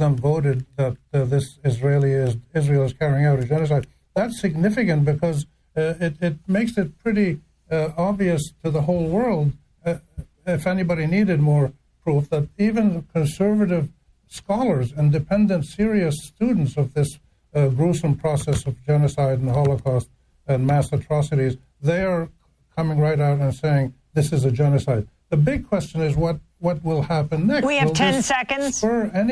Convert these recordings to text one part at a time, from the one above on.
them voted that Israel is carrying out a genocide. That's significant because it makes it pretty obvious to the whole world, if anybody needed more proof, that even conservative scholars, independent, serious students of this gruesome process of genocide and Holocaust and mass atrocities, they are coming right out and saying this is a genocide. The big question is what will happen next. We have 10 seconds.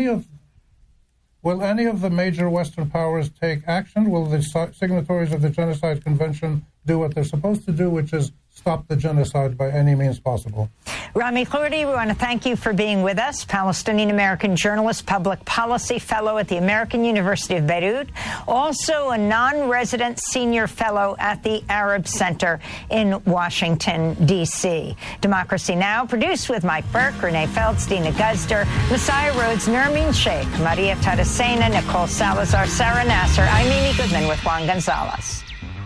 Will any of the major Western powers take action? Will the signatories of the Genocide Convention do what they're supposed to do, which is stop the genocide by any means possible? Rami Khouri, we want to thank you for being with us, Palestinian-American journalist, public policy fellow at the American University of Beirut, also a non-resident senior fellow at the Arab Center in Washington, D.C. Democracy Now! Produced with Mike Burke, Renee Feltz, Dina Guzder, Messiah Rhodes, Nermeen Sheikh, Maria Taracena, Nicole Salazar, Sarah Nasser. I'm Amy Goodman with Juan Gonzalez.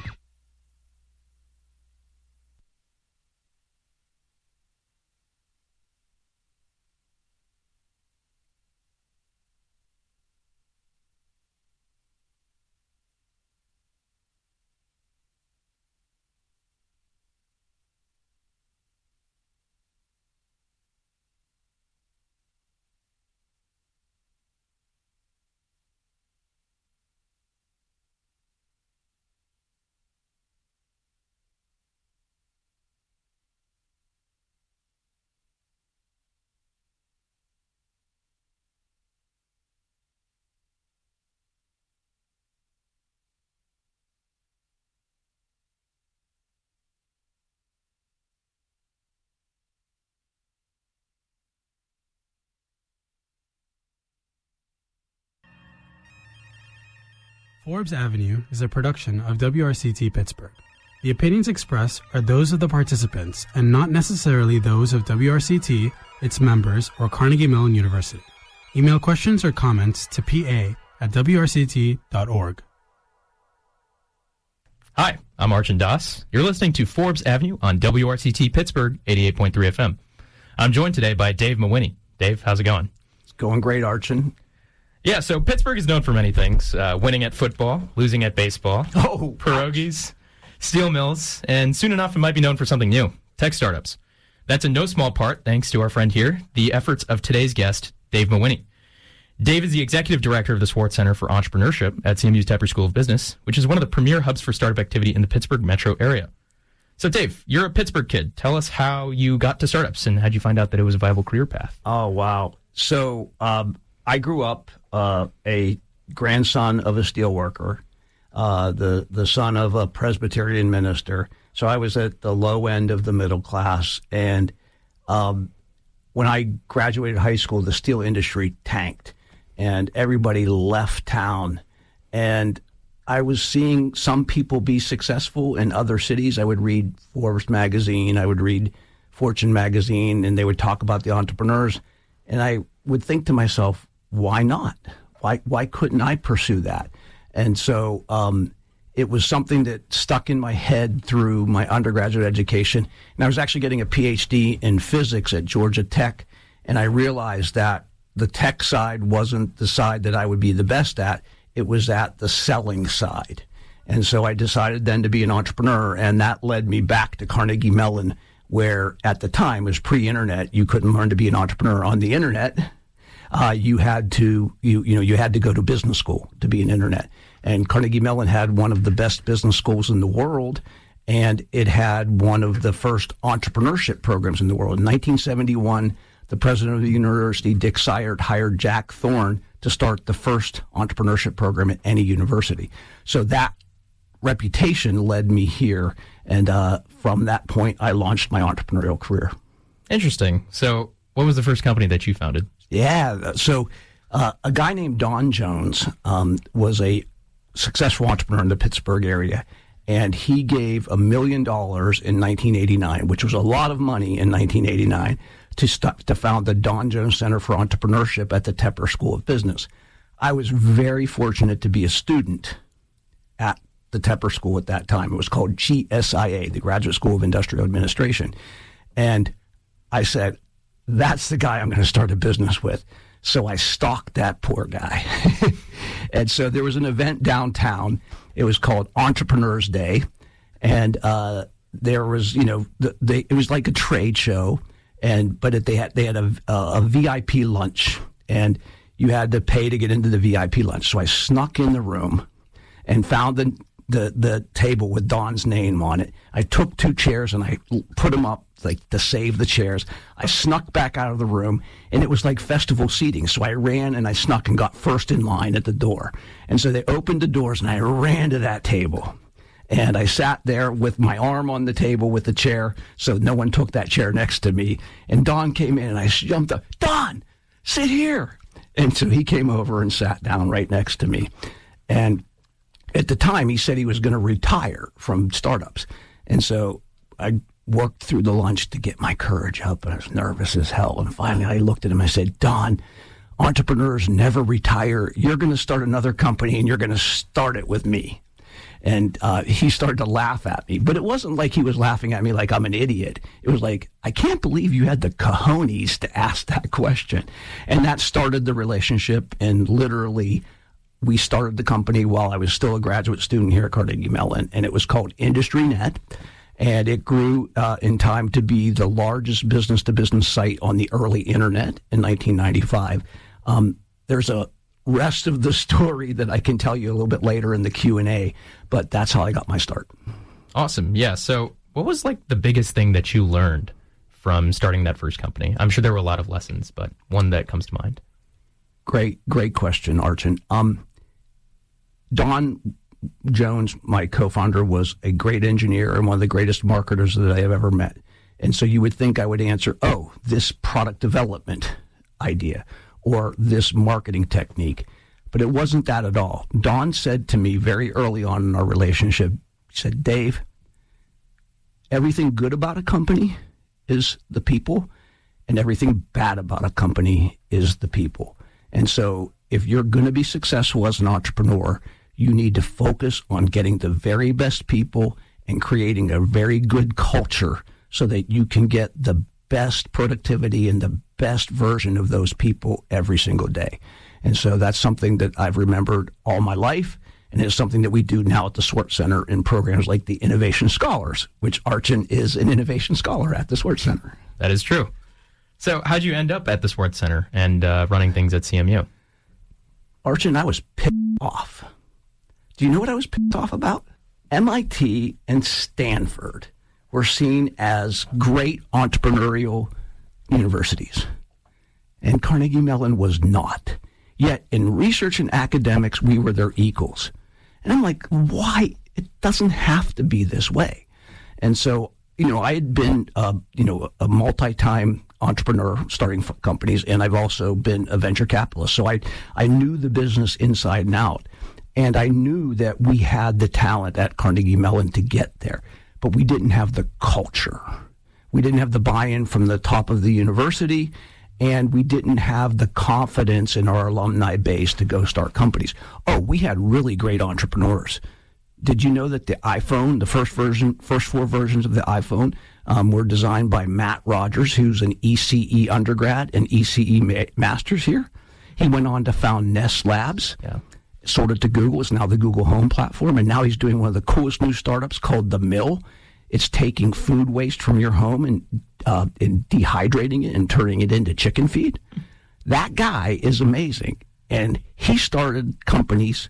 Forbes Avenue is a production of WRCT Pittsburgh. The opinions expressed are those of the participants and not necessarily those of WRCT, its members, or Carnegie Mellon University. Email questions or comments to pa@wrct.org. Hi, I'm Archon Das. You're listening to Forbes Avenue on WRCT Pittsburgh 88.3 FM. I'm joined today by Dave Mawhinney. Dave, how's it going? It's going great, Archon. Yeah, so Pittsburgh is known for many things. Winning at football, losing at baseball, pierogies, steel mills, and soon enough it might be known for something new, tech startups. That's in no small part thanks to our friend here, the efforts of today's guest, Dave Mawhinney. Dave is the executive director of the Swartz Center for Entrepreneurship at CMU's Tepper School of Business, which is one of the premier hubs for startup activity in the Pittsburgh metro area. So Dave, you're a Pittsburgh kid. Tell us how you got to startups and how'd you find out that it was a viable career path? Oh, wow. So I grew up a grandson of a steelworker, the son of a Presbyterian minister. So I was at the low end of the middle class. And when I graduated high school, the steel industry tanked and everybody left town. And I was seeing some people be successful in other cities. I would read Forbes magazine, I would read Fortune magazine, and they would talk about the entrepreneurs. And I would think to myself, why not? Why couldn't I pursue that? And so it was something that stuck in my head through my undergraduate education. And I was actually getting a PhD in physics at Georgia Tech. And I realized that the tech side wasn't the side that I would be the best at. It was at the selling side. And so I decided then to be an entrepreneur. And that led me back to Carnegie Mellon, where at the time it was pre-internet. You couldn't learn to be an entrepreneur on the internet. You had to go to business school to be an internet. And Carnegie Mellon had one of the best business schools in the world, and it had one of the first entrepreneurship programs in the world. In 1971, the president of the university, Dick Cyert, hired Jack Thorne to start the first entrepreneurship program at any university. So that reputation led me here, and from that point, I launched my entrepreneurial career. Interesting. So what was the first company that you founded? Yeah, so a guy named Don Jones was a successful entrepreneur in the Pittsburgh area, and he gave $1 million in 1989, which was a lot of money in 1989, to found the Don Jones Center for Entrepreneurship at the Tepper School of Business. I was very fortunate to be a student at the Tepper School at that time. It was called GSIA, the Graduate School of Industrial Administration. And I said, that's the guy I'm going to start a business with. So I stalked that poor guy. And so there was an event downtown. It was called Entrepreneurs Day. And there was, it was like a trade show. But they had a VIP lunch. And you had to pay to get into the VIP lunch. So I snuck in the room and found the table with Don's name on it. I took 2 chairs and I put them up like to save the chairs. I snuck back out of the room, and it was like festival seating. So I ran and I snuck and got first in line at the door. And so they opened the doors and I ran to that table. And I sat there with my arm on the table with the chair so no one took that chair next to me. And Don came in and I jumped up, Don, sit here. And so he came over and sat down right next to me. And at the time, he said he was going to retire from startups. And so I worked through the lunch to get my courage up. I was nervous as hell. And finally, I looked at him. I said, Don, entrepreneurs never retire. You're going to start another company, and you're going to start it with me. And he started to laugh at me. But it wasn't like he was laughing at me like I'm an idiot. It was like, I can't believe you had the cojones to ask that question. And that started the relationship, and literally we started the company while I was still a graduate student here at Carnegie Mellon, and it was called IndustryNet, and it grew in time to be the largest business-to-business site on the early internet in 1995. There's a rest of the story that I can tell you a little bit later in the Q&A, but that's how I got my start. Awesome. Yeah. So what was like the biggest thing that you learned from starting that first company? I'm sure there were a lot of lessons, but one that comes to mind. Great question, Archon. Don Jones, my co-founder, was a great engineer and one of the greatest marketers that I have ever met. And so you would think I would answer, this product development idea or this marketing technique. But it wasn't that at all. Don said to me very early on in our relationship, he said, Dave, everything good about a company is the people, and everything bad about a company is the people. And so if you're going to be successful as an entrepreneur, you need to focus on getting the very best people and creating a very good culture so that you can get the best productivity and the best version of those people every single day. And so that's something that I've remembered all my life, and it's something that we do now at the Swartz Center in programs like the Innovation Scholars, which Archon is an innovation scholar at the Swartz Center. That is true. So how'd you end up at the Swartz Center and running things at CMU? Archon, I was pissed off. Do you know what I was pissed off about? MIT and Stanford were seen as great entrepreneurial universities, and Carnegie Mellon was not. Yet in research and academics, we were their equals. And I'm like, why? It doesn't have to be this way. And so, I had been, a multi-time entrepreneur starting companies, and I've also been a venture capitalist. So I knew the business inside and out. And I knew that we had the talent at Carnegie Mellon to get there, but we didn't have the culture. We didn't have the buy-in from the top of the university, and we didn't have the confidence in our alumni base to go start companies. We had really great entrepreneurs. Did you know that the iPhone, the first 4 versions of the iPhone, were designed by Matt Rogers, who's an ECE undergrad and ECE master's here? He went on to found Nest Labs. Yeah. Sold it to Google. It's now the Google Home platform. And now he's doing one of the coolest new startups called The Mill. It's taking food waste from your home and dehydrating it and turning it into chicken feed. That guy is amazing. And he started companies,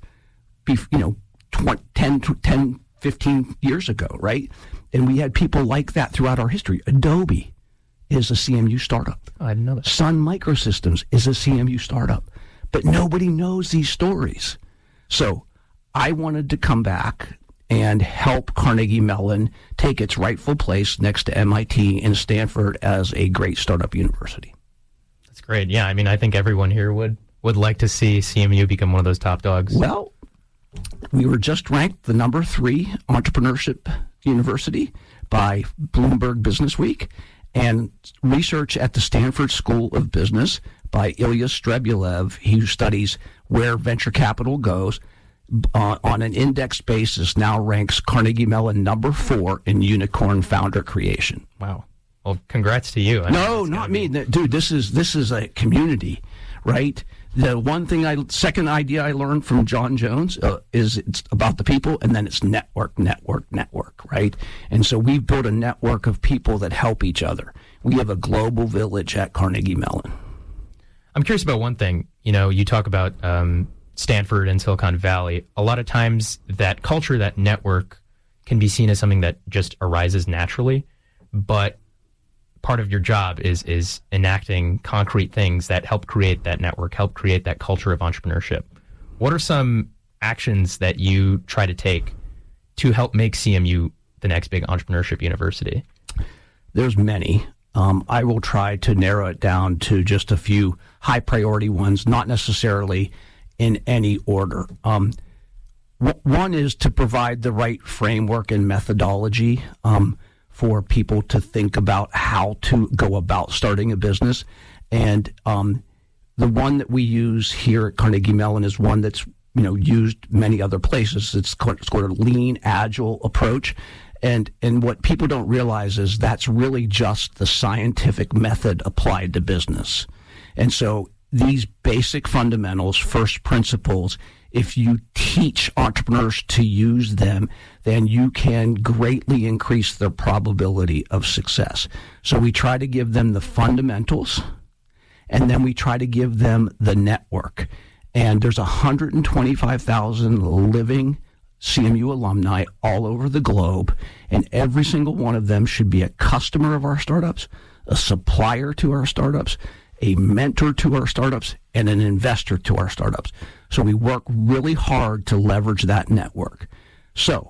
10, 15 years ago, right? And we had people like that throughout our history. Adobe is a CMU startup. I didn't know that. Sun Microsystems is a CMU startup. But nobody knows these stories. So I wanted to come back and help Carnegie Mellon take its rightful place next to MIT and Stanford as a great startup university. That's great. Yeah, I mean, I think everyone here would like to see CMU become one of those top dogs. Well, we were just ranked the number 3 entrepreneurship university by Bloomberg Businessweek, and research at the Stanford School of Business by Ilya Strebulev, who studies where venture capital goes, on an index basis now ranks Carnegie Mellon number 4 in unicorn founder creation. Wow. Well, congrats to you. No, not me. Dude, this is a community, right? The second idea I learned from John Jones is it's about the people, and then it's network, right? And so we've built a network of people that help each other. We have a global village at Carnegie Mellon. I'm curious about one thing. You talk about Stanford and Silicon Valley. A lot of times that culture, that network, can be seen as something that just arises naturally, but part of your job is enacting concrete things that help create that network, help create that culture of entrepreneurship. What are some actions that you try to take to help make CMU the next big entrepreneurship university? There's many. I will try to narrow it down to just a few high priority ones, not necessarily in any order. One is to provide the right framework and methodology for people to think about how to go about starting a business. And the one that we use here at Carnegie Mellon is one that's used many other places. It's called a lean, agile approach. And what people don't realize is that's really just the scientific method applied to business. And so these basic fundamentals, first principles, if you teach entrepreneurs to use them, then you can greatly increase their probability of success. So we try to give them the fundamentals, and then we try to give them the network. And there's 125,000 living CMU alumni all over the globe, and every single one of them should be a customer of our startups, a supplier to our startups, a mentor to our startups, and an investor to our startups. So we work really hard to leverage that network. So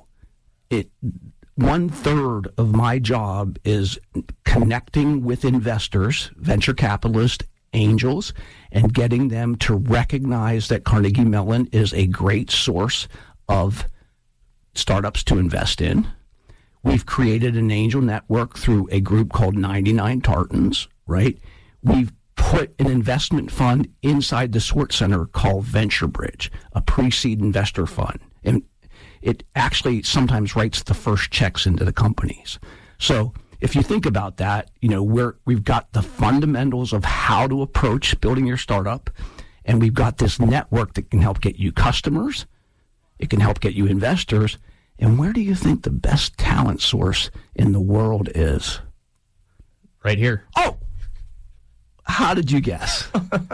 1/3 of my job is connecting with investors, venture capitalists, angels, and getting them to recognize that Carnegie Mellon is a great source of startups to invest in. We've created an angel network through a group called 99 Tartans, right? We've put an investment fund inside the Swartz Center called Venture Bridge, a pre-seed investor fund. And it actually sometimes writes the first checks into the companies. So if you think about that, we've got the fundamentals of how to approach building your startup, and we've got this network that can help get you customers. It can help get you investors. And where do you think the best talent source in the world is? Right here. Oh! How did you guess?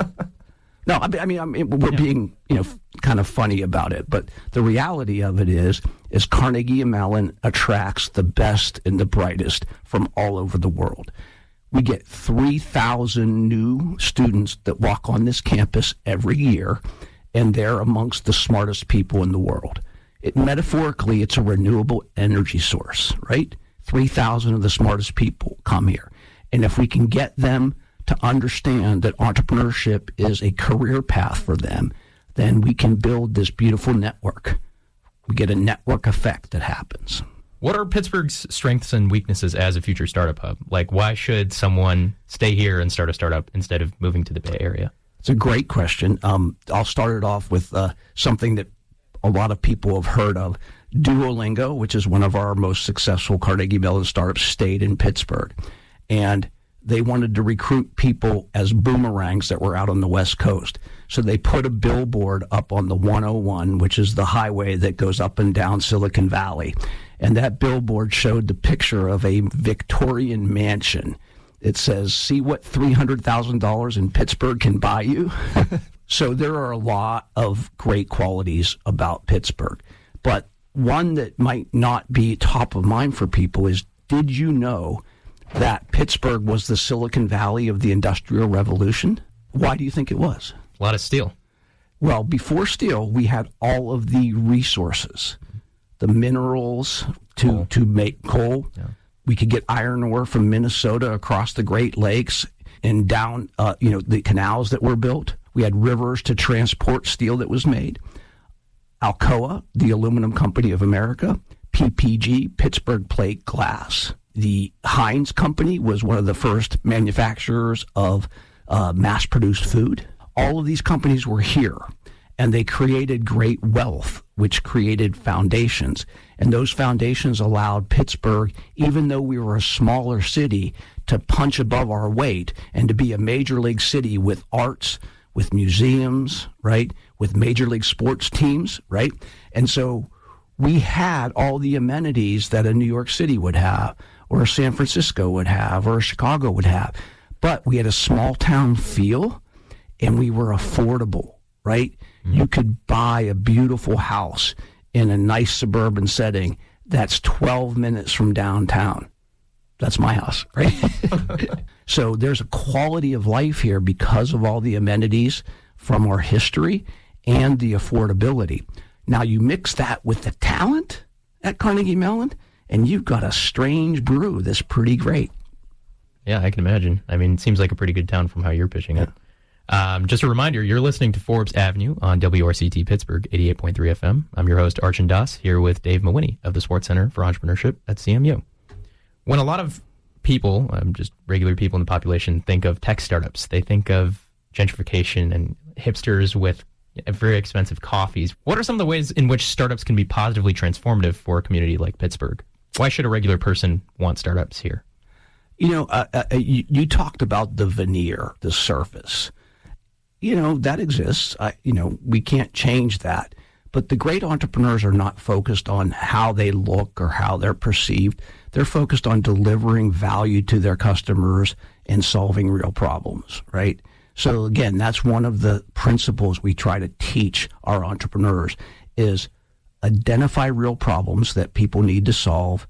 No, I mean, we're being, kind of funny about it, but the reality of it is Carnegie Mellon attracts the best and the brightest from all over the world. We get 3,000 new students that walk on this campus every year, and they're amongst the smartest people in the world. Metaphorically, it's a renewable energy source, right? 3,000 of the smartest people come here. And if we can get them to understand that entrepreneurship is a career path for them, then we can build this beautiful network. We get a network effect that happens. What are Pittsburgh's strengths and weaknesses as a future startup hub? Like, why should someone stay here and start a startup instead of moving to the Bay Area? It's a great question. I'll start it off with something that a lot of people have heard of. Duolingo, which is one of our most successful Carnegie Mellon startups, stayed in Pittsburgh. And they wanted to recruit people as boomerangs that were out on the West Coast. So they put a billboard up on the 101, which is the highway that goes up and down Silicon Valley. And that billboard showed the picture of a Victorian mansion. It says, "See what $300,000 in Pittsburgh can buy you?" So there are a lot of great qualities about Pittsburgh. But one that might not be top of mind for people is, did you know that Pittsburgh was the Silicon Valley of the Industrial Revolution? Why do you think it was? A lot of steel. Well, before steel, we had all of the resources, the minerals to make coal. Yeah. We could get iron ore from Minnesota across the Great Lakes and down, the canals that were built. We had rivers to transport steel that was made. Alcoa, the Aluminum Company of America, PPG, Pittsburgh Plate Glass. The Heinz Company was one of the first manufacturers of mass-produced food. All of these companies were here, and they created great wealth, which created foundations. And those foundations allowed Pittsburgh, even though we were a smaller city, to punch above our weight and to be a major league city with arts, with museums, right? With major league sports teams, right? And so we had all the amenities that a New York City would have, or a San Francisco would have, or a Chicago would have. But we had a small town feel, and we were affordable, right? You could buy a beautiful house in a nice suburban setting that's 12 minutes from downtown. That's my house, right? So there's a quality of life here because of all the amenities from our history and the affordability. Now you mix that with the talent at Carnegie Mellon, and you've got a strange brew that's pretty great. Yeah, I can imagine. I mean, it seems like a pretty good town from how you're pitching it. Just a reminder, you're listening to Forbes Avenue on WRCT Pittsburgh 88.3 FM. I'm your host, Archon Das, here with Dave Mawhinney of the Sports Center for Entrepreneurship at CMU. When a lot of people, just regular people in the population, think of tech startups, they think of gentrification and hipsters with very expensive coffees. What are some of the ways in which startups can be positively transformative for a community like Pittsburgh? Why should a regular person want startups here? You know, you talked about the veneer, the surface. You know, that exists. We can't change that. But the great entrepreneurs are not focused on how they look or how they're perceived. They're focused on delivering value to their customers and solving real problems, right? So again, that's one of the principles we try to teach our entrepreneurs is identify real problems that people need to solve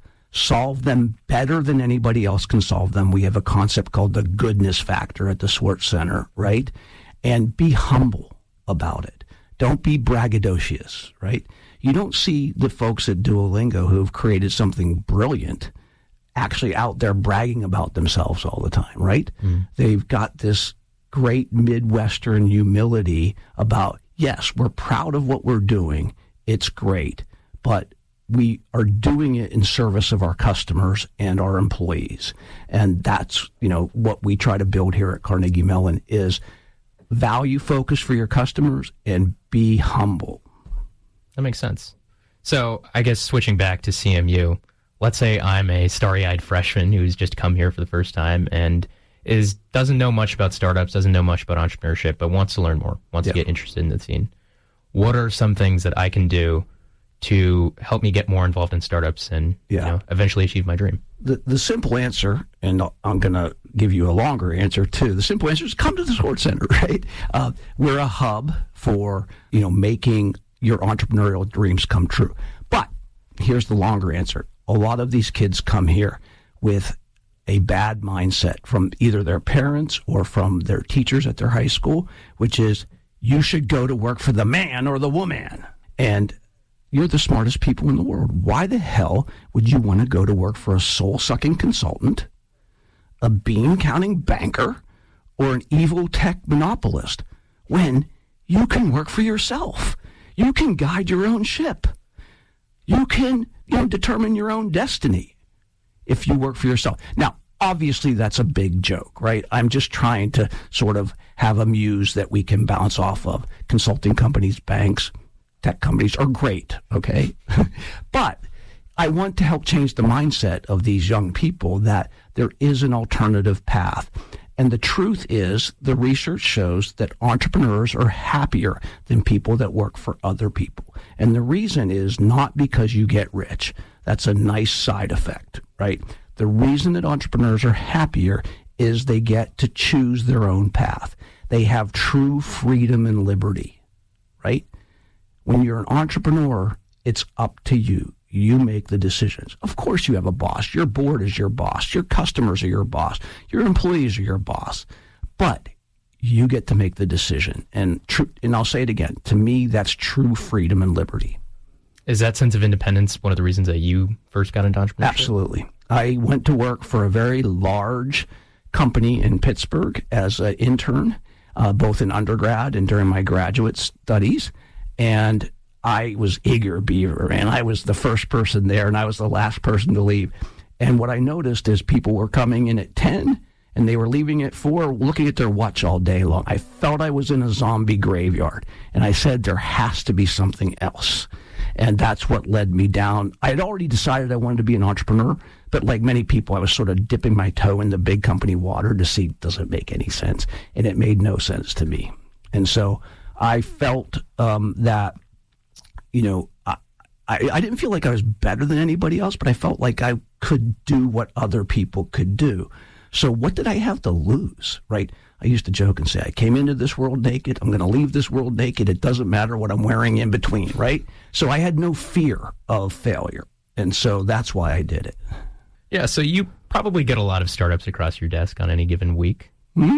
them better than anybody else can solve them. We have a concept called the goodness factor at the Sports Center, right? And be humble about it. Don't be braggadocious, right? You don't see the folks at Duolingo who've created something brilliant actually out there bragging about themselves all the time, right? They've got this great Midwestern humility about, yes, we're proud of what we're doing. It's great, but we are doing it in service of our customers and our employees. And that's, what we try to build here at Carnegie Mellon is value focus for your customers and be humble. That makes sense. So I guess switching back to CMU, let's say I'm a starry-eyed freshman who's just come here for the first time and doesn't know much about startups, doesn't know much about entrepreneurship, but wants to learn more, wants to get interested in the scene. What are some things that I can do to help me get more involved in startups and eventually achieve my dream? The simple answer, and I'm going to give you a longer answer too. The simple answer is come to the Sports Center, right? We're a hub for making your entrepreneurial dreams come true. But here's the longer answer. A lot of these kids come here with a bad mindset from either their parents or from their teachers at their high school, which is you should go to work for the man or the woman. And you're the smartest people in the world. Why the hell would you want to go to work for a soul-sucking consultant, a bean-counting banker, or an evil tech monopolist when you can work for yourself? You can guide your own ship. You can determine your own destiny if you work for yourself. Now, obviously, that's a big joke, right? I'm just trying to sort of have a muse that we can bounce off of. Consulting companies, banks, tech companies are great, okay? But I want to help change the mindset of these young people that there is an alternative path. And the truth is, the research shows that entrepreneurs are happier than people that work for other people. And the reason is not because you get rich. That's a nice side effect, right? The reason that entrepreneurs are happier is they get to choose their own path. They have true freedom and liberty, right? When you're an entrepreneur, it's up to you. You make the decisions. Of course you have a boss. Your board is your boss. Your customers are your boss. Your employees are your boss. But you get to make the decision. And I'll say it again. To me, that's true freedom and liberty. Is that sense of independence one of the reasons that you first got into entrepreneurship? Absolutely. I went to work for a very large company in Pittsburgh as an intern, both in undergrad and during my graduate studies. And I was eager beaver, and I was the first person there, and I was the last person to leave. And what I noticed is people were coming in at 10, and they were leaving at 4, looking at their watch all day long. I felt I was in a zombie graveyard, and I said there has to be something else. And that's what led me down. I had already decided I wanted to be an entrepreneur, but like many people, I was sort of dipping my toe in the big company water to see, does it make any sense? And it made no sense to me. And so I felt that, I didn't feel like I was better than anybody else, but I felt like I could do what other people could do. So what did I have to lose, right? I used to joke and say, I came into this world naked. I'm going to leave this world naked. It doesn't matter what I'm wearing in between, right? So I had no fear of failure. And so that's why I did it. Yeah, so you probably get a lot of startups across your desk on any given week.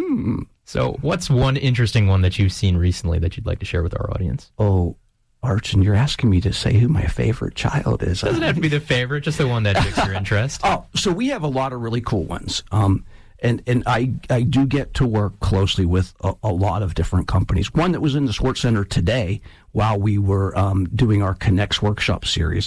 So what's one interesting one that you've seen recently that you'd like to share with our audience? Oh, Archon, you're asking me to say who my favorite child is. Doesn't have to be the favorite, just the one that takes your interest. Oh, so we have a lot of really cool ones. And I do get to work closely with a lot of different companies. One that was in the Sports Center today while we were doing our Connects workshop series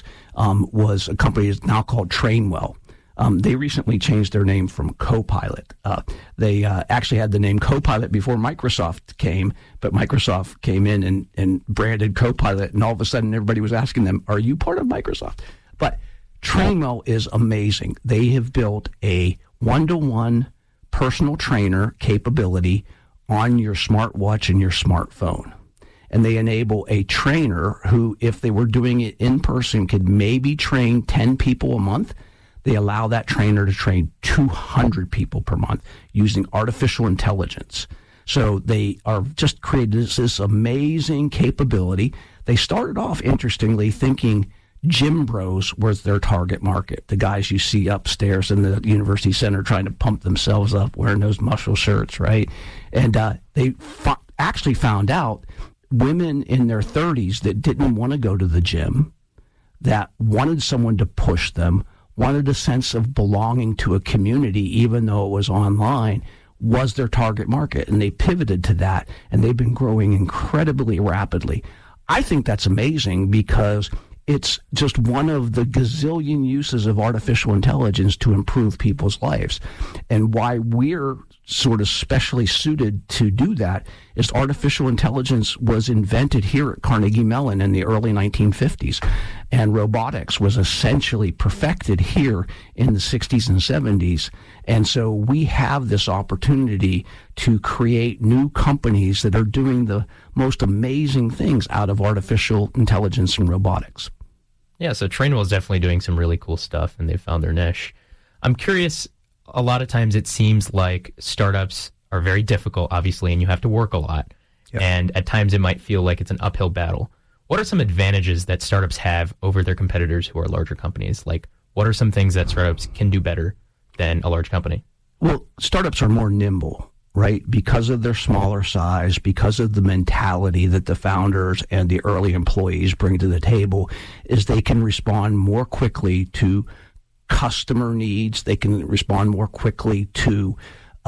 was a company that's now called Trainwell. They recently changed their name from Copilot. They actually had the name Copilot before Microsoft came, but Microsoft came in and branded Copilot, and all of a sudden everybody was asking them, are you part of Microsoft? But Trainwell is amazing. They have built a one-to-one personal trainer capability on your smartwatch and your smartphone. And they enable a trainer who, if they were doing it in person, could maybe train 10 people a month. They allow that trainer to train 200 people per month using artificial intelligence. So they are just created this amazing capability. They started off, interestingly, thinking gym bros was their target market, the guys you see upstairs in the university center trying to pump themselves up, wearing those muscle shirts, right? And they actually found out women in their 30s that didn't want to go to the gym, that wanted someone to push them, wanted a sense of belonging to a community, even though it was online, was their target market. And they pivoted to that, and they've been growing incredibly rapidly. I think that's amazing because it's just one of the gazillion uses of artificial intelligence to improve people's lives. And why we're sort of specially suited to do that is artificial intelligence was invented here at Carnegie Mellon in the early 1950s. And robotics was essentially perfected here in the 60s and 70s. And so we have this opportunity to create new companies that are doing the most amazing things out of artificial intelligence and robotics. Yeah, so Trainwell is definitely doing some really cool stuff, and they've found their niche. I'm curious, a lot of times it seems like startups are very difficult, obviously, and you have to work a lot. Yep. And at times it might feel like it's an uphill battle. What are some advantages that startups have over their competitors who are larger companies? Like, what are some things that startups can do better than a large company? Well, startups are more nimble, right? Because of their smaller size, because of the mentality that the founders and the early employees bring to the table, is they can respond more quickly to customer needs. They can respond more quickly to,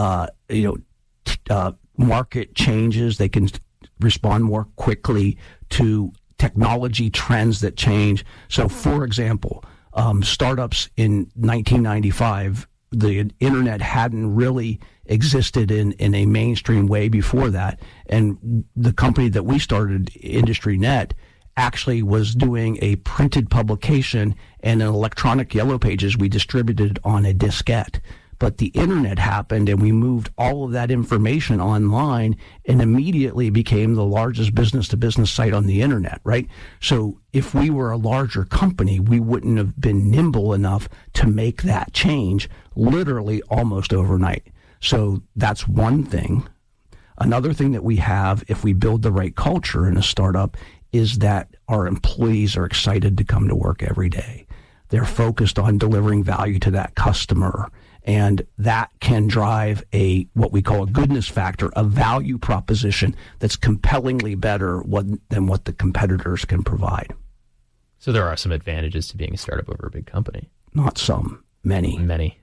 market changes. They can respond more quickly to technology trends that change. So, for example, startups in 1995, the internet hadn't really existed in a mainstream way before that. And the company that we started, IndustryNet, actually was doing a printed publication and an electronic yellow pages we distributed on a diskette. But the internet happened and we moved all of that information online and immediately became the largest business-to-business site on the internet, right? So if we were a larger company, we wouldn't have been nimble enough to make that change literally almost overnight. So that's one thing. Another thing that we have, if we build the right culture in a startup, is that our employees are excited to come to work every day. They're focused on delivering value to that customer. And that can drive what we call a goodness factor, a value proposition that's compellingly better than what the competitors can provide. So there are some advantages to being a startup over a big company. Not some, many. Many.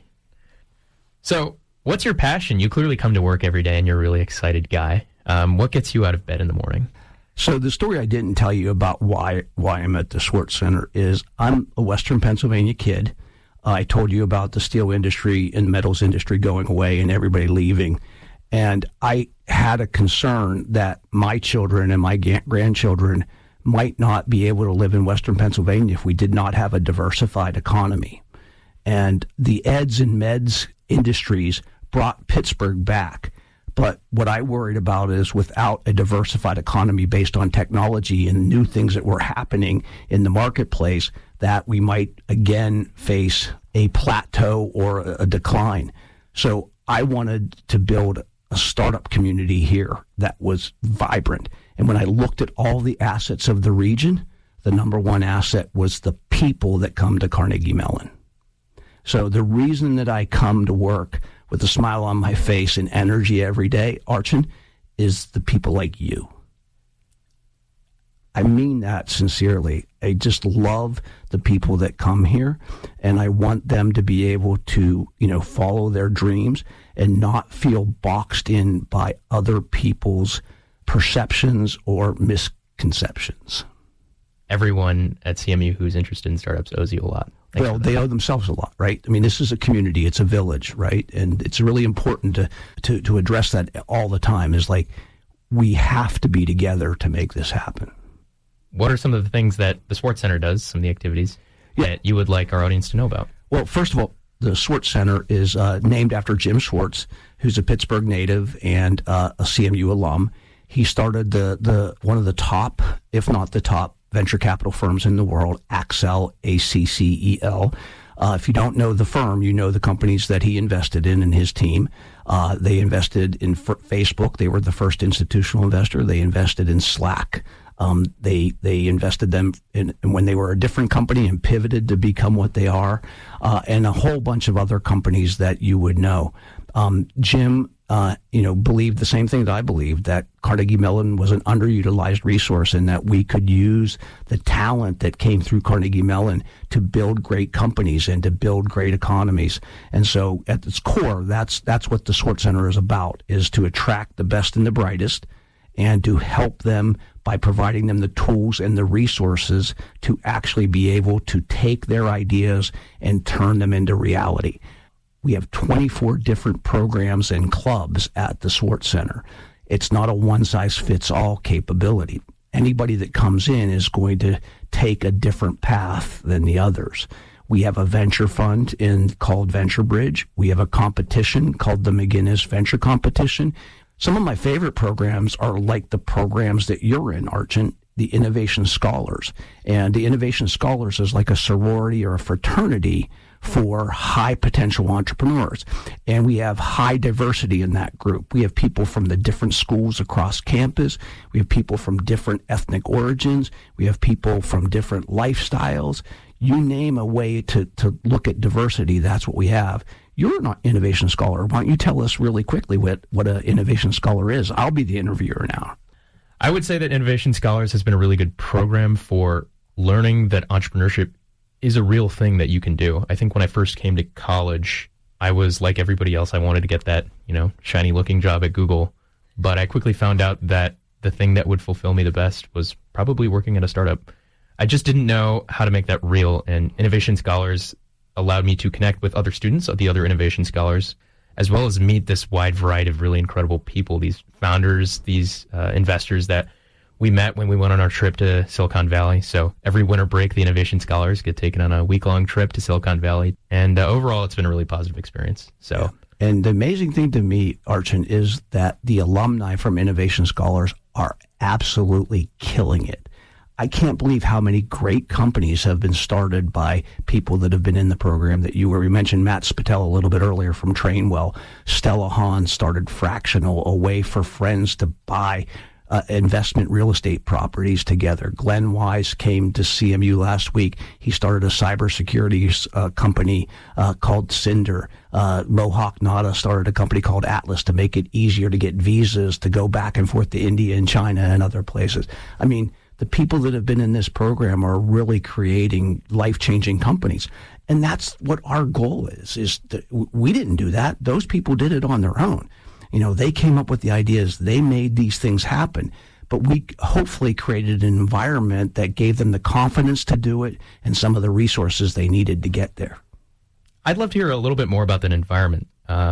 So what's your passion? You clearly come to work every day and you're a really excited guy. What gets you out of bed in the morning? So the story I didn't tell you about why I'm at the Schwartz Center is I'm a Western Pennsylvania kid. I told you about the steel industry and metals industry going away and everybody leaving. And I had a concern that my children and my grandchildren might not be able to live in Western Pennsylvania if we did not have a diversified economy. And the eds and meds industries brought Pittsburgh back. But what I worried about is without a diversified economy based on technology and new things that were happening in the marketplace, that we might again face a plateau or a decline. So I wanted to build a startup community here that was vibrant. And when I looked at all the assets of the region, the number one asset was the people that come to Carnegie Mellon. So the reason that I come to work with a smile on my face and energy every day, Archon, is the people like you. I mean that sincerely. I just love the people that come here, and I want them to be able to, follow their dreams and not feel boxed in by other people's perceptions or misconceptions. Everyone at CMU who's interested in startups owes you a lot. Well, they owe themselves a lot, right? I mean, this is a community. It's a village, right? And it's really important to address that all the time, is like, we have to be together to make this happen. What are some of the things that the Swartz Center does, some of the activities that you would like our audience to know about? Well, first of all, the Swartz Center is named after Jim Swartz, who's a Pittsburgh native and a CMU alum. He started the one of the top, if not the top, venture capital firms in the world, Accel, ACCEL. If you don't know the firm, you know the companies that he invested in and his team. They invested in Facebook. They were the first institutional investor. They invested in Slack. They invested them in when they were a different company and pivoted to become what they are, and a whole bunch of other companies that you would know. Jim, believed the same thing that I believed, that Carnegie Mellon was an underutilized resource and that we could use the talent that came through Carnegie Mellon to build great companies and to build great economies. And so at its core, that's what the Swartz Center is about, is to attract the best and the brightest and to help them by providing them the tools and the resources to actually be able to take their ideas and turn them into reality. We have 24 different programs and clubs at the Swartz Center. It's not a one-size-fits-all capability. Anybody that comes in is going to take a different path than the others. We have a venture fund called Venture Bridge. We have a competition called the McGinnis Venture Competition. Some of my favorite programs are like the programs that you're in, Archon, the Innovation Scholars. And the Innovation Scholars is like a sorority or a fraternity for high potential entrepreneurs. And we have high diversity in that group. We have people from the different schools across campus. We have people from different ethnic origins. We have people from different lifestyles. You name a way to look at diversity, that's what we have. You're an innovation scholar. Why don't you tell us really quickly what an innovation scholar is? I'll be the interviewer now. I would say that Innovation Scholars has been a really good program for learning that entrepreneurship is a real thing that you can do. I think when I first came to college, I was like everybody else. I wanted to get that, shiny looking job at Google. But I quickly found out that the thing that would fulfill me the best was probably working at a startup. I just didn't know how to make that real. And Innovation Scholars allowed me to connect with other students of the other Innovation Scholars, as well as meet this wide variety of really incredible people, these founders, these investors that we met when we went on our trip to Silicon Valley. So every winter break, the Innovation Scholars get taken on a week-long trip to Silicon Valley. And overall, it's been a really positive experience. So, yeah. And the amazing thing to me, Archon, is that the alumni from Innovation Scholars are absolutely killing it. I can't believe how many great companies have been started by people that have been in the program that you were. We mentioned Matt Spatel a little bit earlier from Trainwell. Stella Hahn started Fractional, a way for friends to buy investment real estate properties together. Glenn Wise came to CMU last week. He started a cybersecurity company called Cinder. Mohawk Nada started a company called Atlas to make it easier to get visas to go back and forth to India and China and other places. I mean, the people that have been in this program are really creating life-changing companies. And that's what our goal is that we didn't do that. Those people did it on their own. They came up with the ideas. They made these things happen. But we hopefully created an environment that gave them the confidence to do it and some of the resources they needed to get there. I'd love to hear a little bit more about that environment.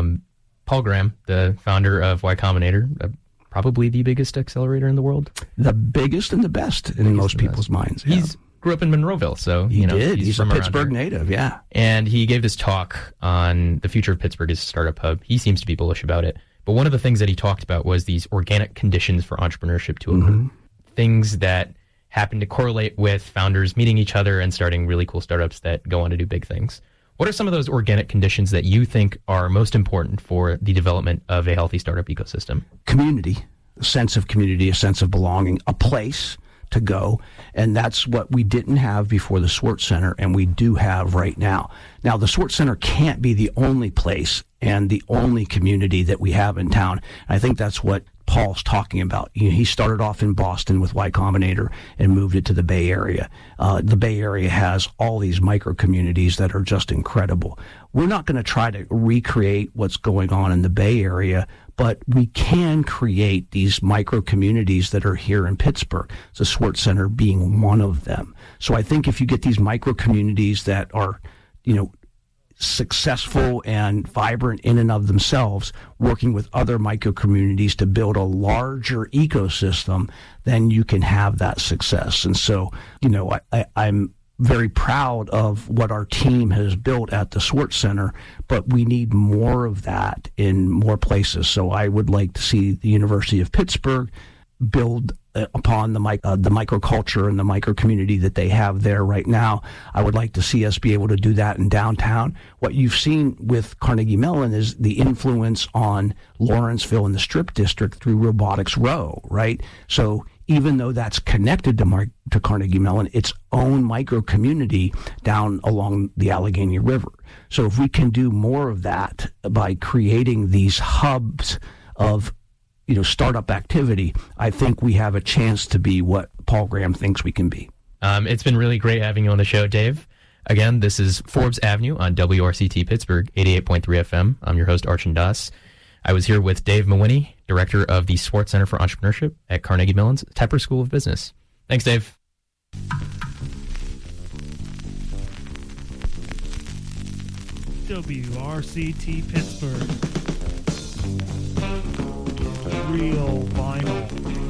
Paul Graham, the founder of Y Combinator, probably the biggest accelerator in the world. The biggest and the best in most people's minds. Yeah. He grew up in Monroeville, so he did. He's a Pittsburgh native, yeah. And he gave this talk on the future of Pittsburgh as a startup hub. He seems to be bullish about it. But one of the things that he talked about was these organic conditions for entrepreneurship to occur. Things that happen to correlate with founders meeting each other and starting really cool startups that go on to do big things. What are some of those organic conditions that you think are most important for the development of a healthy startup ecosystem? Community, a sense of community, a sense of belonging, a place to go. And that's what we didn't have before the Swartz Center, and we do have right now. Now, the Swartz Center can't be the only place and the only community that we have in town. I think that's what Paul's talking about. He started off in Boston with Y Combinator and moved it to the Bay Area. The Bay Area has all these micro communities that are just incredible. We're not going to try to recreate what's going on in the Bay Area, but we can create these micro communities that are here in Pittsburgh, the Swartz Center being one of them. So I think if you get these micro communities that are, successful and vibrant in and of themselves, working with other micro communities to build a larger ecosystem, then you can have that success. And so, I'm very proud of what our team has built at the Swartz Center, but we need more of that in more places. So I would like to see the University of Pittsburgh build upon the microculture and the micro community that they have there right now. I would like to see us be able to do that in downtown. What you've seen with Carnegie Mellon is the influence on Lawrenceville and the Strip District through Robotics Row, right? So even though that's connected to Carnegie Mellon, its own micro community down along the Allegheny River. So if we can do more of that by creating these hubs of startup activity, I think we have a chance to be what Paul Graham thinks we can be. It's been really great having you on the show, Dave. Again, this is Forbes Avenue on WRCT Pittsburgh, 88.3 FM. I'm your host, Archon Das. I was here with Dave Mawhinney, director of the Swartz Center for Entrepreneurship at Carnegie Mellon's Tepper School of Business. Thanks, Dave. WRCT Pittsburgh. Real vinyl.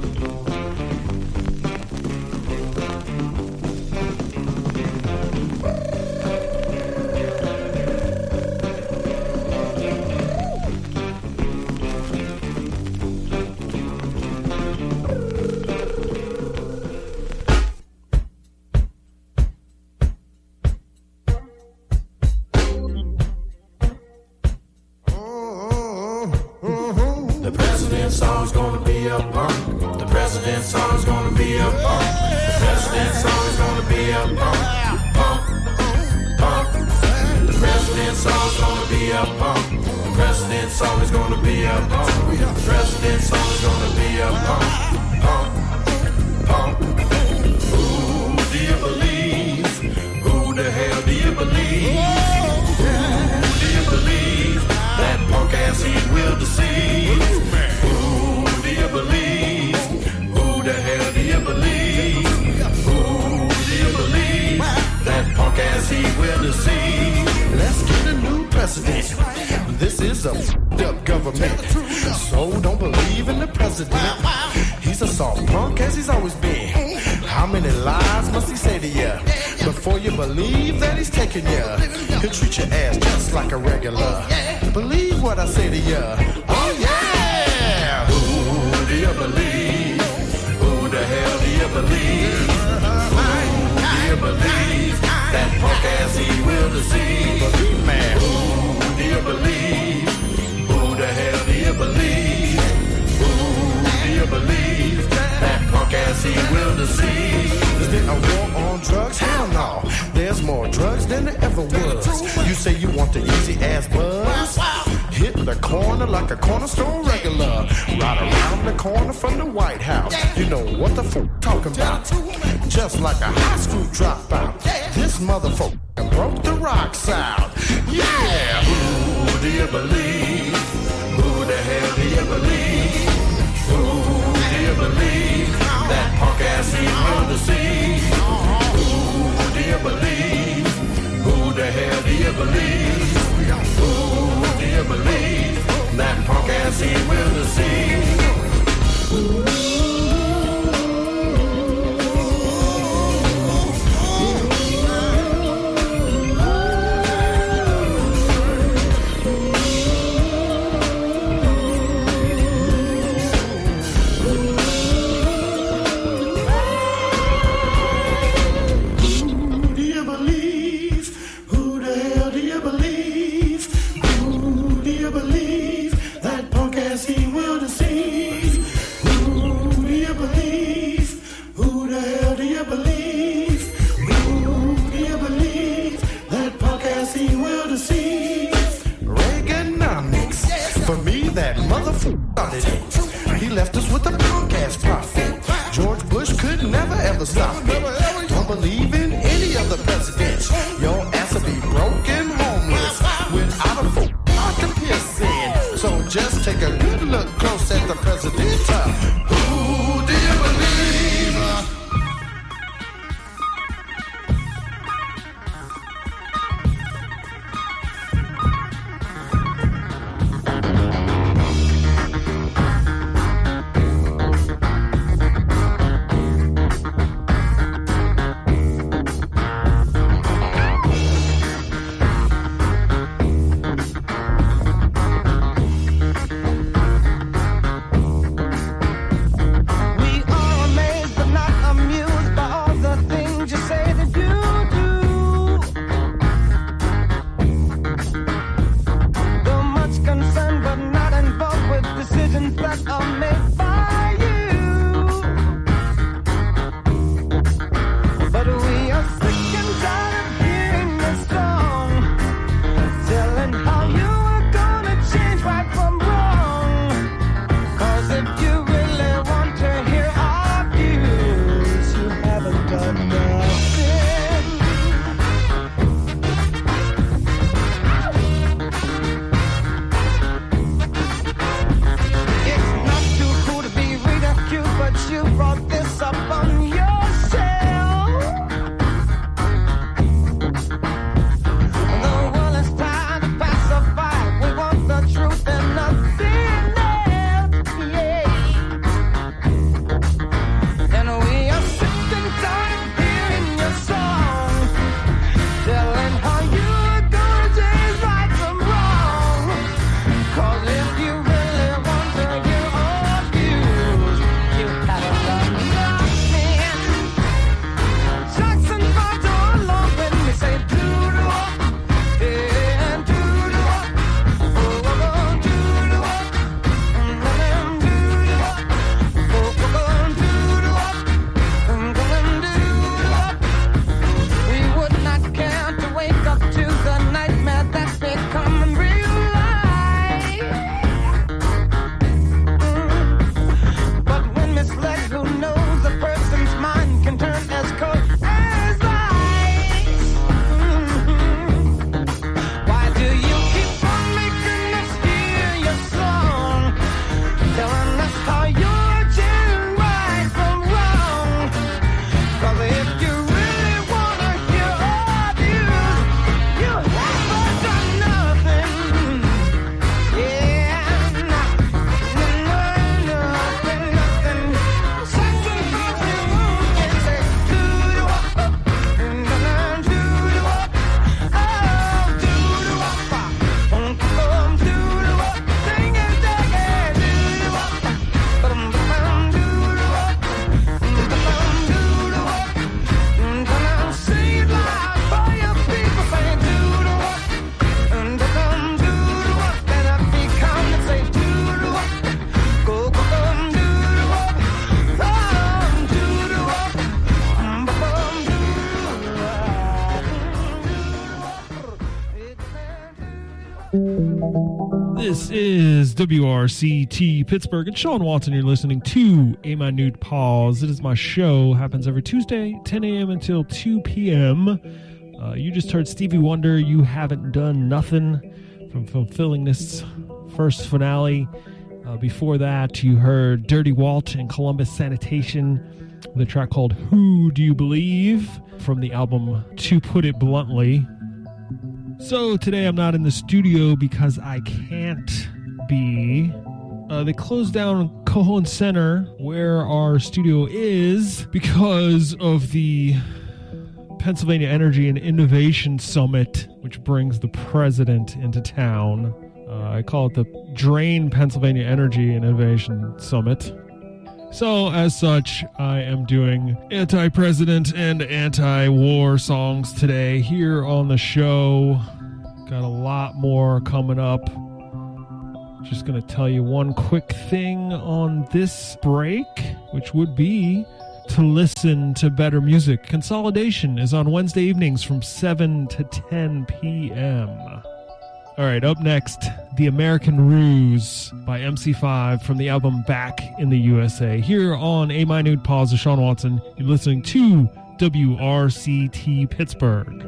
This is a up government, so don't believe in the president. He's a soft punk as he's always been. How many lies must he say to you before you believe that he's taking you? He'll treat your ass just like a regular. Believe what I say to you. Oh yeah! Who do you believe? Who the hell do you believe? Who do you believe? That punk ass he will deceive. Believe me. Who do you believe? Who the hell do you believe? Who do you believe? That punk ass he will deceive. Is there a war on drugs? Hell no. There's more drugs than there ever was. You say you want the easy ass buzz? Hit the corner like a cornerstone regular. Right around the corner from the White House. You know what the fuck talking about? Just like a high school dropout. This motherfucker broke the rocks out. Yeah! Who do you believe? Who the hell do you believe? Who do you believe? That punk ass he will deceive. Who do you believe? Who the hell do you believe? Who do you believe? That punk ass he will deceive. ever stop it. Don't believe in any of the presidents. Your ass will be broken, homeless, without a fuck to piss in. So just take a good look close at the president. Who do you believe? This is WRCT Pittsburgh. It's Sean Watson. You're listening to A Minute Pause. It is my show. Happens every Tuesday, 10 a.m. until 2 p.m. You just heard Stevie Wonder, You Haven't Done Nothing, from fulfilling this first finale. Before that, you heard Dirty Walt and Columbus Sanitation with a track called Who Do You Believe from the album To Put It Bluntly. So today I'm not in the studio because I can't be. They closed down Cohen Center, where our studio is, because of the Pennsylvania Energy and Innovation Summit, which brings the president into town. I call it the Drain Pennsylvania Energy and Innovation Summit. So, as such, I am doing anti-president and anti-war songs today here on the show. Got a lot more coming up. Just going to tell you one quick thing on this break, which would be to listen to better music. Consolidation is on Wednesday evenings from 7 to 10 p.m. All right, up next, The American Ruse by MC5 from the album Back in the USA. Here on A Minute Pause with Sean Watson, you're listening to WRCT Pittsburgh.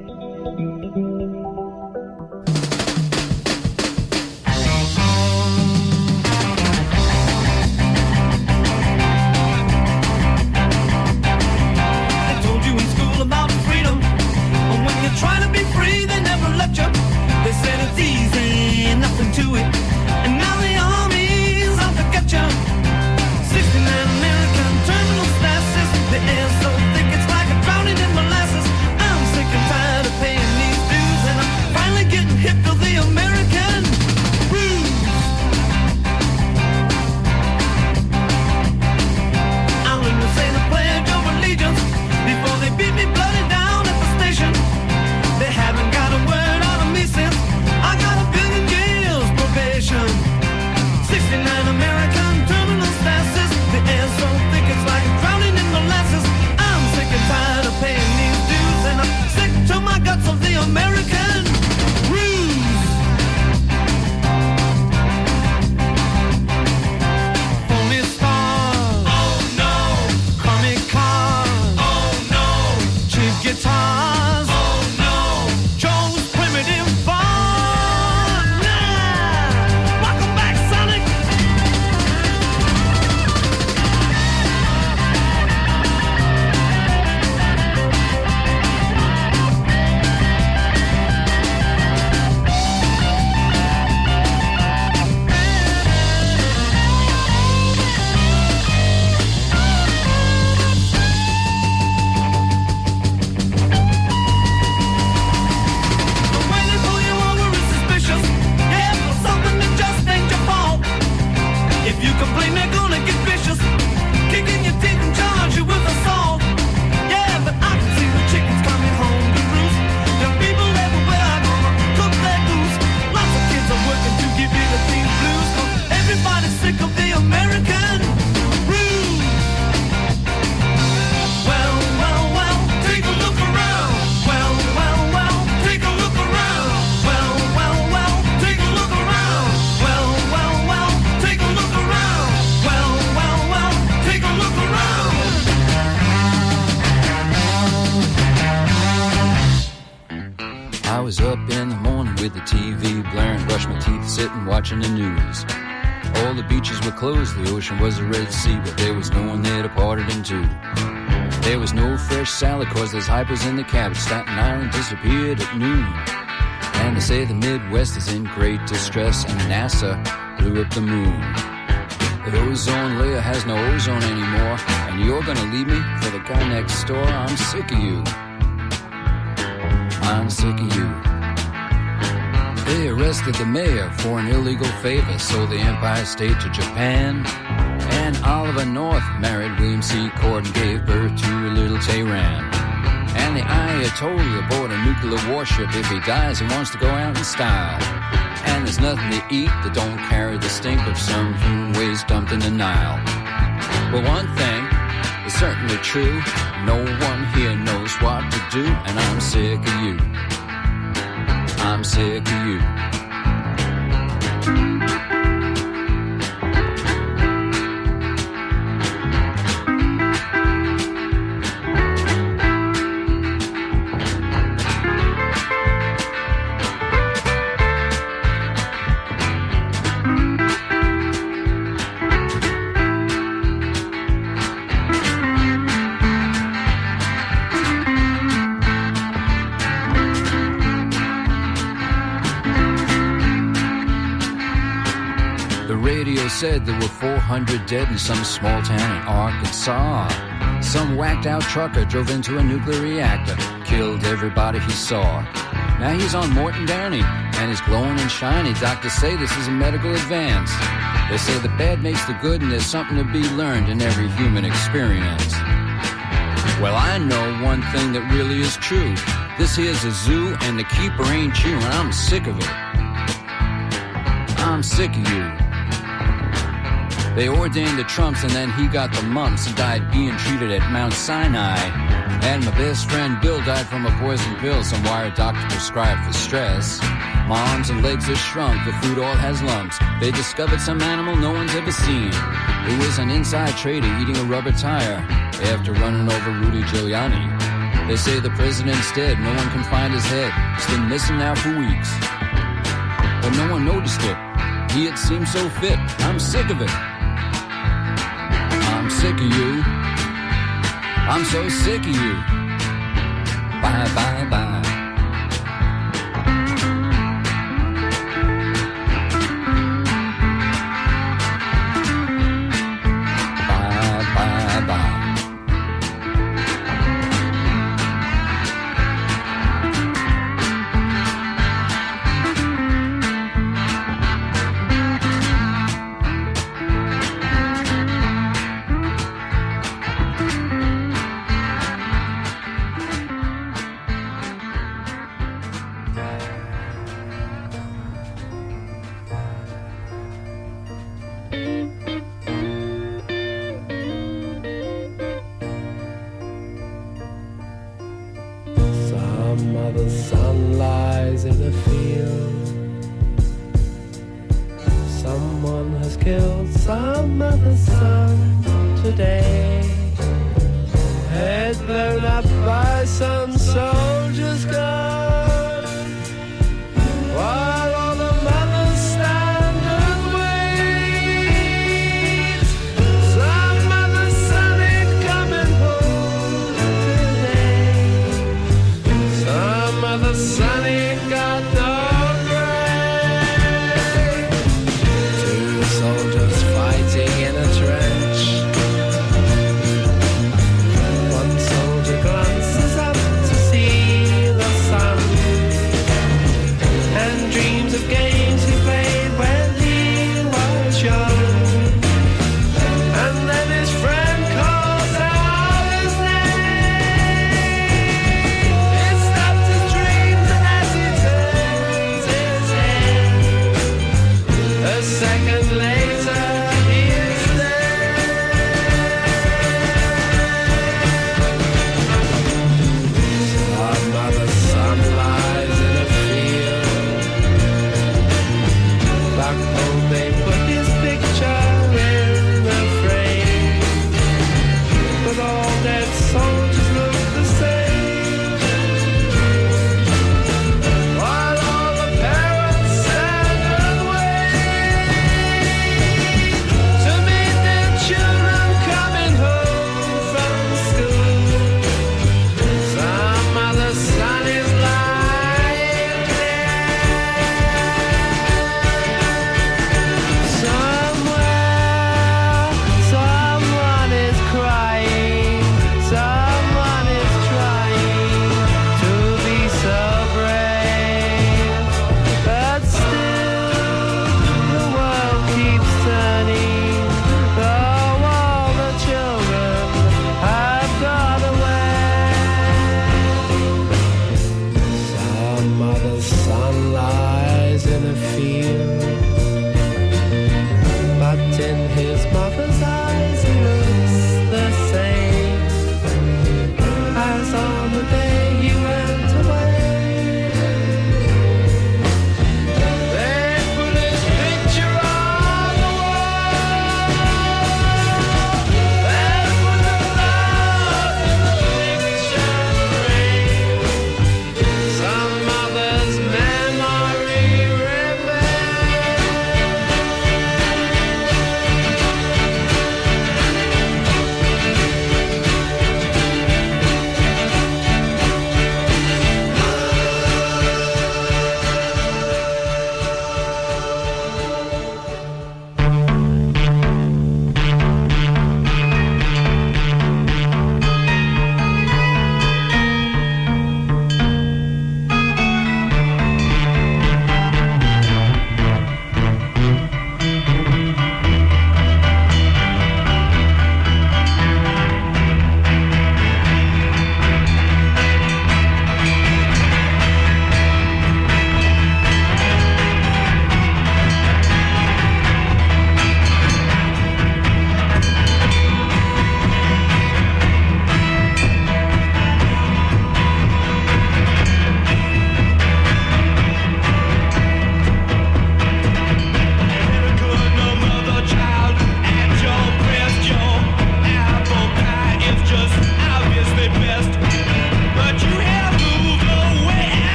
Trying to be free, they never let you. They said it's easy, nothing to it. And now the army's out to get you. 69 American terminal statuses. The air so thick it's like a drowning in molasses. I'm sick and tired of paying these dues, and I'm finally getting hip to the American ruse. I'll learn to say the Pledge of Allegiance before they beat me bloody down at the station. They haven't got a word out of me since I got a billion years probation. 69 American terminal statuses. The air so thick it's like drowning in molasses. I'm sick and tired of paying these dues, and I'm sick to my guts of the American ruse. Phone me stars. Oh no. Call me cars. Oh no. Cheap guitars. Watching the news. All the beaches were closed, the ocean was a Red Sea, but there was no one there to part it in two. There was no fresh salad cause there's hypers in the cabbage. Staten Island disappeared at noon. And they say the Midwest is in great distress, and NASA blew up the moon. The ozone layer has no ozone anymore, and you're gonna leave me for the guy next door. I'm sick of you. I'm sick of you. They arrested the mayor for an illegal favor, sold the Empire State to Japan. And Oliver North married William C. Cord and gave birth to a little Tehran. And the Ayatollah aboard a nuclear warship. If he dies, he wants to go out in style. And there's nothing to eat that don't carry the stink of some human waste dumped in the Nile. But one thing is certainly true. No one here knows what to do, and I'm sick of you. I'm sick of you. Said there were 400 dead in some small town in Arkansas. Some whacked out trucker drove into a nuclear reactor, killed everybody he saw. Now he's on Morton Downey and he's glowing and shiny. Doctors say this is a medical advance. They say the bad makes the good and there's something to be learned in every human experience. Well, I know one thing that really is true. This here's a zoo and the keeper ain't you, and I'm sick of it. I'm sick of you. They ordained the Trumps and then he got the mumps and died being treated at Mount Sinai. And my best friend Bill died from a poison pill some wire doctor prescribed for stress. My arms and legs are shrunk, the food all has lumps. They discovered some animal no one's ever seen. It was an inside trader eating a rubber tire after running over Rudy Giuliani. They say the president's dead, no one can find his head. It's been missing now for weeks, but no one noticed it. He had seemed so fit. I'm sick of it. I'm sick of you. I'm so sick of you. Bye, bye, bye. The sun lies in a field. Someone has killed some other son today. Head blown up by some soldier's gun, while all the mothers stand and wait. Some other son ain't coming home today. The sun ain't got no grave. Two soldiers fighting in a trench. One soldier glances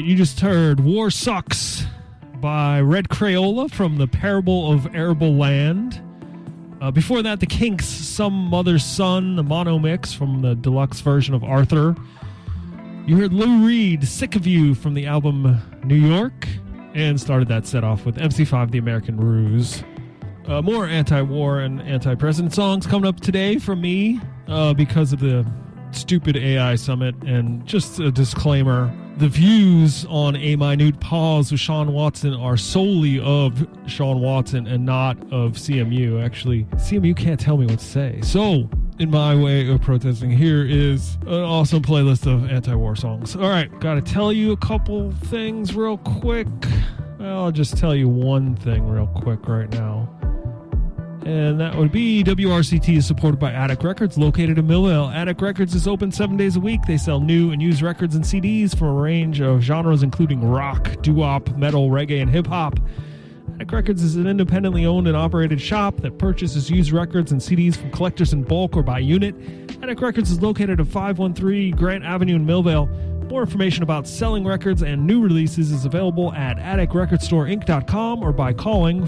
you just heard War Sucks by Red Crayola from the Parable of Arable Land. Before that, the Kinks, Some Mother's Son, the mono mix from the deluxe version of Arthur. You heard Lou Reed, Sick of You from the album New York, and started that set off with MC5, The American Ruse. More anti-war and anti-president songs coming up today from me because of the stupid AI summit. And just a disclaimer, the views on A Minute Pause with Sean Watson are solely of Sean Watson and not of CMU. Actually, CMU can't tell me what to say. So, in my way of protesting, here is an awesome playlist of anti-war songs. All right, gotta tell you a couple things real quick. Well, I'll just tell you one thing real quick right now. And that would be WRCT is supported by Attic Records, located in Millvale. Attic Records is open 7 days a week. They sell new and used records and CDs from a range of genres, including rock, doo-wop, metal, reggae, and hip-hop. Attic Records is an independently owned and operated shop that purchases used records and CDs from collectors in bulk or by unit. Attic Records is located at 513 Grant Avenue in Millvale. More information about selling records and new releases is available at atticrecordstoreinc.com or by calling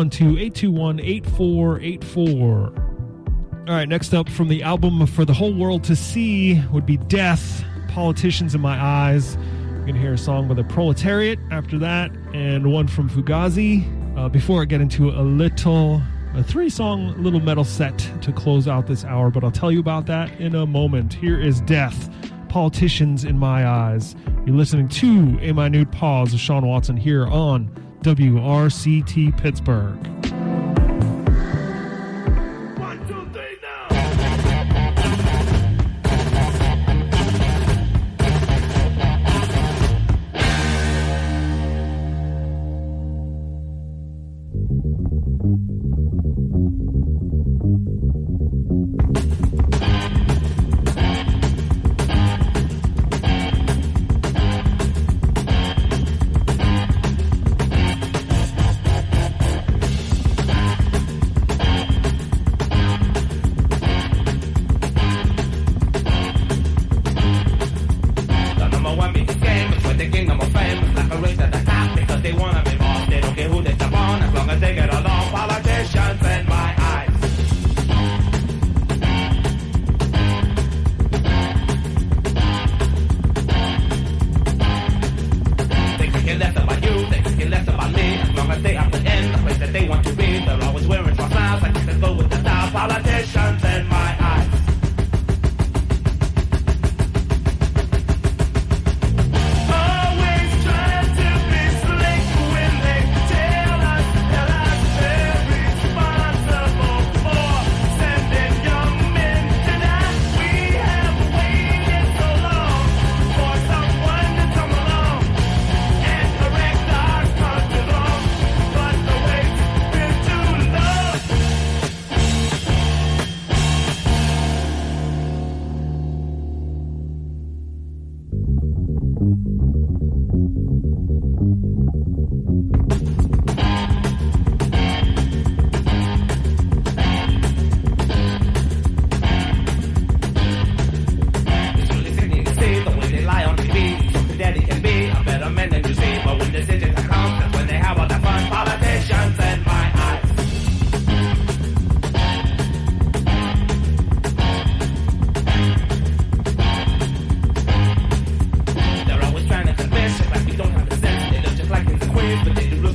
412-821-8484. All right, next up from the album For the Whole World to See would be Death, Politicians in My Eyes. You're going to hear a song by The Proletariat after that, and one from Fugazi. Before I get into a 3-song little metal set to close out this hour, but I'll tell you about that in a moment. Here is Death, Politicians in My Eyes. You're listening to A Minute Pause with Sean Watson here on WRCT Pittsburgh. 1, 2, 3, now. But they do look